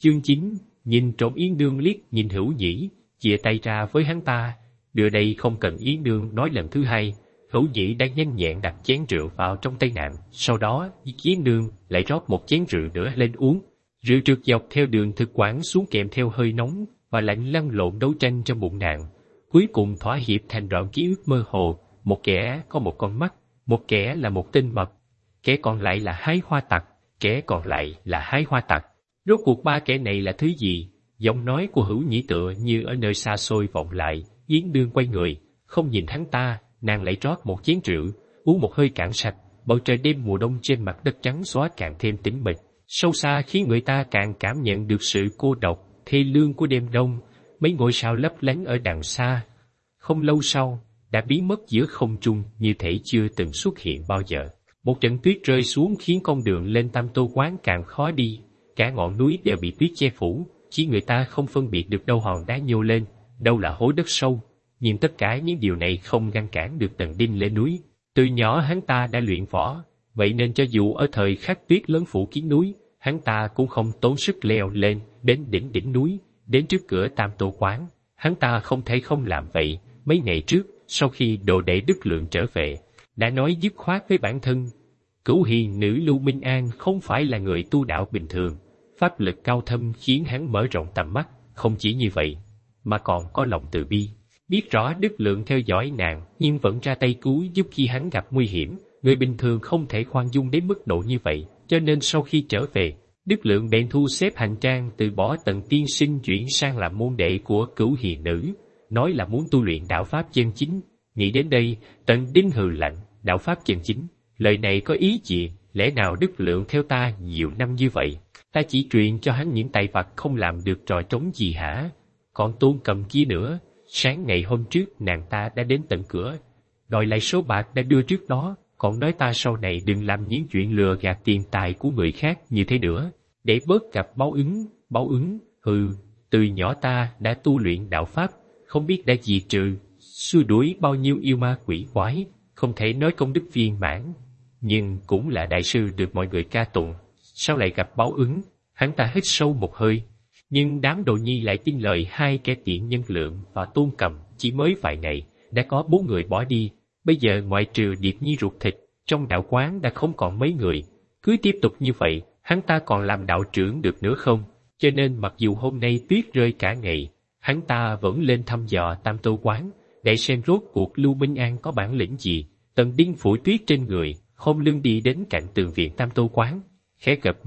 Chương 9, nhìn trộm Yến Nương liếc nhìn Hữu Nhĩ, chìa tay ra với hắn ta. Đưa đây không cần Yến Nương nói lần thứ hai. Hữu Nhĩ đã nhanh nhẹn đặt chén rượu vào trong tay nàng, sau đó Yến Nương lại rót một chén rượu nữa lên uống. Rượu trượt dọc theo đường thực quản xuống kèm theo hơi nóng và lạnh lăn lộn đấu tranh trong bụng nàng. Cuối cùng thỏa hiệp thành đoạn ký ức mơ hồ, một kẻ có một con mắt, một kẻ là một tên mập, kẻ còn lại là hái hoa tặc, kẻ còn lại là hái hoa tặc. Rốt cuộc ba kẻ này là thứ gì? Giọng nói của Hữu Nhĩ tựa như ở nơi xa xôi vọng lại. Yến Nương quay người, không nhìn hắn ta, nàng lại rót một chén rượu, uống một hơi cạn sạch. Bầu trời đêm mùa đông trên mặt đất trắng xóa càng thêm tĩnh mịch, sâu xa khiến người ta càng cảm nhận được sự cô độc, thê lương của đêm đông. Mấy ngôi sao lấp lánh ở đằng xa, không lâu sau, đã biến mất giữa không trung như thể chưa từng xuất hiện bao giờ. Một trận tuyết rơi xuống khiến con đường lên Tam Tô Quán càng khó đi. Cả ngọn núi đều bị tuyết che phủ, chỉ người ta không phân biệt được đâu hòn đá nhô lên, đâu là hố đất sâu. Nhưng tất cả những điều này không ngăn cản được Tần Đinh lên núi. Từ nhỏ hắn ta đã luyện võ, vậy nên cho dù ở thời khắc tuyết lớn phủ kín núi, hắn ta cũng không tốn sức leo lên đến đỉnh núi, đến trước cửa Tam Tô Quán. Hắn ta không thể không làm vậy. Mấy ngày trước, sau khi đồ đệ Đức Lượng trở về, đã nói dứt khoát với bản thân. Cửu hiền nữ Lưu Minh An không phải là người tu đạo bình thường, pháp lực cao thâm khiến hắn mở rộng tầm mắt. Không chỉ như vậy, mà còn có lòng từ bi. Biết rõ Đức Lượng theo dõi nàng, nhưng vẫn ra tay cứu giúp khi hắn gặp nguy hiểm. Người bình thường không thể khoan dung đến mức độ như vậy, cho nên sau khi trở về, Đức Lượng bèn thu xếp hành trang từ bỏ Tần tiên sinh chuyển sang làm môn đệ của Cửu hiền nữ, nói là muốn tu luyện đạo pháp chân chính. Nghĩ đến đây, Tần Đinh hừ lạnh, đạo pháp chân chính, lời này có ý gì? Lẽ nào Đức Lượng theo ta nhiều năm như vậy, ta chỉ truyền cho hắn những tài vật không làm được trò trống gì hả? Còn Tôn Cầm kia nữa, sáng ngày hôm trước nàng ta đã đến tận cửa, đòi lại số bạc đã đưa trước đó, còn nói ta sau này đừng làm những chuyện lừa gạt tiền tài của người khác như thế nữa, để bớt gặp báo ứng, từ nhỏ ta đã tu luyện đạo pháp, không biết đã diệt trừ, xua đuổi bao nhiêu yêu ma quỷ quái, không thể nói công đức viên mãn, nhưng cũng là đại sư được mọi người ca tụng, sao lại gặp báo ứng? Hắn ta hít sâu một hơi, nhưng đám đồ nhi lại tin lời hai kẻ tiện nhân Lượng và Tôn Cầm. Chỉ mới vài ngày, đã có 4 người bỏ đi, bây giờ ngoại trừ Điệp Nhi ruột thịt, trong đạo quán đã không còn mấy người. Cứ tiếp tục như vậy, hắn ta còn làm đạo trưởng được nữa không? Cho nên mặc dù hôm nay tuyết rơi cả ngày, hắn ta vẫn lên thăm dò Tam Tô Quán, để xem rốt cuộc Lưu Minh An có bản lĩnh gì. Tần Đinh phủi tuyết trên người, khom lưng đi đến cạnh tường viện Tam Tô Quán, khẽ gập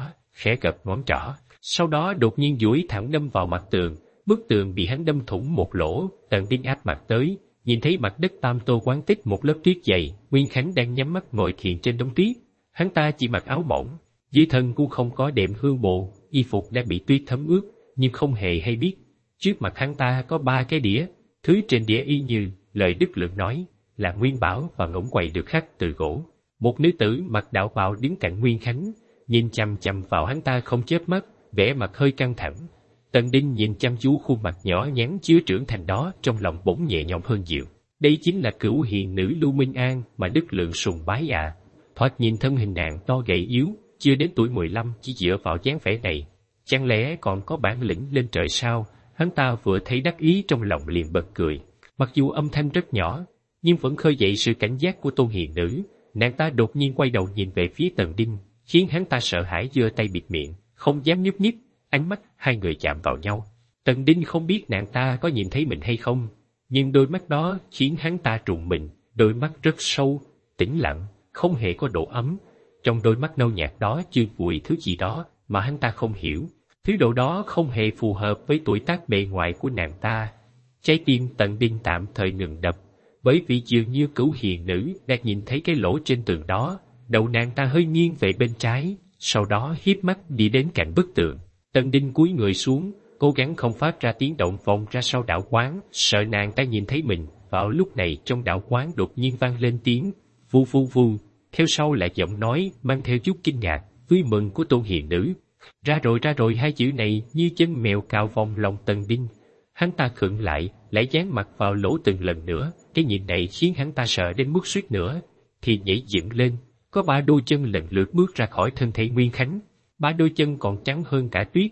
ngón trỏ, sau đó đột nhiên duỗi thẳng đâm vào mặt tường. Bức tường bị hắn đâm thủng một lỗ. Tần Đinh áp mặt tới, nhìn thấy mặt đất Tam Tô Quán tích một lớp tuyết dày. Nguyên Khánh đang nhắm mắt ngồi thiền trên đống tuyết, hắn ta chỉ mặc áo mỏng, dưới thân cũng không có đệm hương bộ, y phục đã bị tuyết thấm ướt, nhưng không hề hay biết. Trước mặt hắn ta có 3 cái đĩa, thứ trên đĩa y như lời Đức Lượng nói, là nguyên bảo và ngỗng quầy được khắc từ gỗ. Một nữ tử mặc đạo bào đứng cạnh Nguyên Khánh, nhìn chằm chằm vào hắn ta không chớp mắt, vẻ mặt hơi căng thẳng. Tần Đinh nhìn chăm chú khuôn mặt nhỏ nhắn chưa trưởng thành đó, trong lòng bỗng nhẹ nhõm hơn nhiều. Đây chính là Cửu hiền nữ Lưu Minh An mà Đức Lượng sùng bái à? Thoạt nhìn thân hình nàng to gầy yếu, chưa đến tuổi 15, chỉ dựa vào dáng vẻ này, chẳng lẽ còn có bản lĩnh lên trời sao? Hắn ta vừa thấy đắc ý trong lòng liền bật cười, mặc dù âm thanh rất nhỏ, nhưng vẫn khơi dậy sự cảnh giác của Tôn hiền nữ. Nàng ta đột nhiên quay đầu nhìn về phía Tần Đinh, khiến hắn ta sợ hãi giơ tay bịt miệng, không dám nhúc nhích. Ánh mắt hai người chạm vào nhau. Tần Đinh không biết nàng ta có nhìn thấy mình hay không, nhưng đôi mắt đó khiến hắn ta trùng mình. Đôi mắt rất sâu, tĩnh lặng, không hề có độ ấm. Trong đôi mắt nâu nhạt đó chưa vùi thứ gì đó mà hắn ta không hiểu. Thứ độ đó không hề phù hợp với tuổi tác bề ngoài của nàng ta. Trái tim Tần Đinh tạm thời ngừng đập, bởi vì dường như Cửu hiền nữ đang nhìn thấy cái lỗ trên tường đó. Đầu nàng ta hơi nghiêng về bên trái, sau đó híp mắt đi đến cạnh bức tường. Tần Đinh cúi người xuống, cố gắng không phát ra tiếng động vọng ra sau đạo quán, sợ nàng ta nhìn thấy mình. Vào lúc này trong đạo quán đột nhiên vang lên tiếng vu vu vu, theo sau là giọng nói mang theo chút kinh ngạc, vui mừng của Tôn hiền nữ. Ra rồi, hai chữ này như chân mèo cào vòng lòng Tần Đinh. Hắn ta khựng lại dán mặt vào lỗ tường lần nữa. Cái nhìn này khiến hắn ta sợ đến mức suýt nữa thì nhảy dựng lên. Có 3 đôi chân lần lượt bước ra khỏi thân thể Nguyên Khánh. 3 đôi chân còn trắng hơn cả tuyết,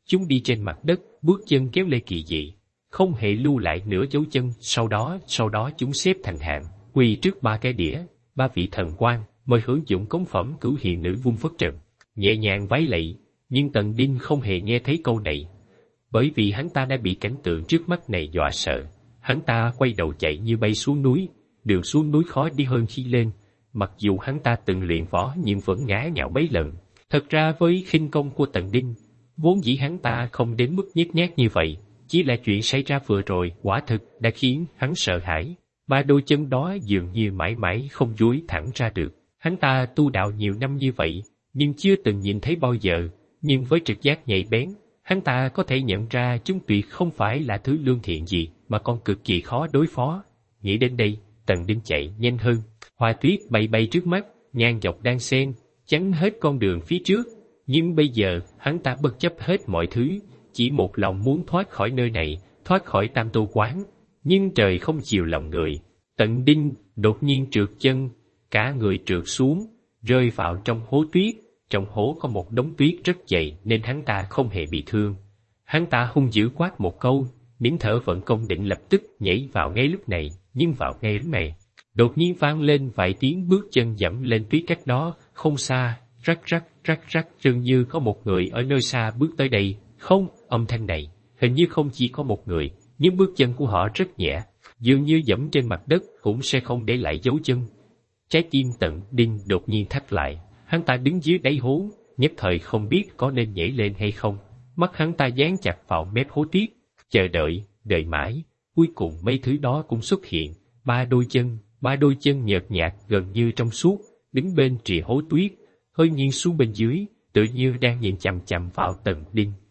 Chúng đi trên mặt đất, bước chân kéo lê kỳ dị, không hề lưu lại nửa dấu chân. Sau đó chúng xếp thành hàng, quỳ trước ba cái đĩa, ba vị thần quan, mời hưởng dụng cống phẩm. Cửu hiền nữ vung phất trần, nhẹ nhàng vái lạy, nhưng Tần Đinh không hề nghe thấy câu này, bởi vì hắn ta đã bị cảnh tượng trước mắt này dọa sợ. Hắn ta quay đầu chạy như bay xuống núi. Đường xuống núi khó đi hơn khi lên, mặc dù hắn ta từng luyện võ nhưng vẫn ngã nhào mấy lần. Thật ra với khinh công của Tần Đinh, vốn dĩ hắn ta không đến mức nhếch nhác như vậy, chỉ là chuyện xảy ra vừa rồi quả thực đã khiến hắn sợ hãi. Ba đôi chân đó dường như mãi mãi không duỗi thẳng ra được. Hắn ta tu đạo nhiều năm như vậy, nhưng chưa từng nhìn thấy bao giờ. Nhưng với trực giác nhạy bén, hắn ta có thể nhận ra chúng tuyệt không phải là thứ lương thiện gì, mà còn cực kỳ khó đối phó. Nghĩ đến đây, Tần Đinh chạy nhanh hơn. Hoa tuyết bay trước mắt, ngang dọc đan xen, chắn hết con đường phía trước. Nhưng bây giờ, hắn ta bất chấp hết mọi thứ, chỉ một lòng muốn thoát khỏi nơi này, thoát khỏi Tam Tu Quán. Nhưng trời không chiều lòng người. Tần Đinh đột nhiên trượt chân, cả người trượt xuống, rơi vào trong hố tuyết. Trong hố có một đống tuyết rất dày nên hắn ta không hề bị thương. Hắn ta hung dữ quát một câu, nín thở vận công định lập tức nhảy vào ngay lúc này. Nhưng vào ngay lúc này, đột nhiên vang lên vài tiếng bước chân dẫm lên tuyết cách đó không xa, rắc rắc, dường như có một người ở nơi xa bước tới đây. Không, âm thanh này, hình như không chỉ có một người, nhưng bước chân của họ rất nhẹ, dường như dẫm trên mặt đất cũng sẽ không để lại dấu chân. Trái tim Tần Đinh đột nhiên thắt lại, hắn ta đứng dưới đáy hố, nhất thời không biết có nên nhảy lên hay không. Mắt hắn ta dán chặt vào mép hố tuyết, chờ đợi mãi, cuối cùng mấy thứ đó cũng xuất hiện. Ba đôi chân nhợt nhạt gần như trong suốt, đứng bên rìa hố tuyết, hơi nghiêng xuống bên dưới, tự như đang nhìn chằm chằm vào Tần Đinh.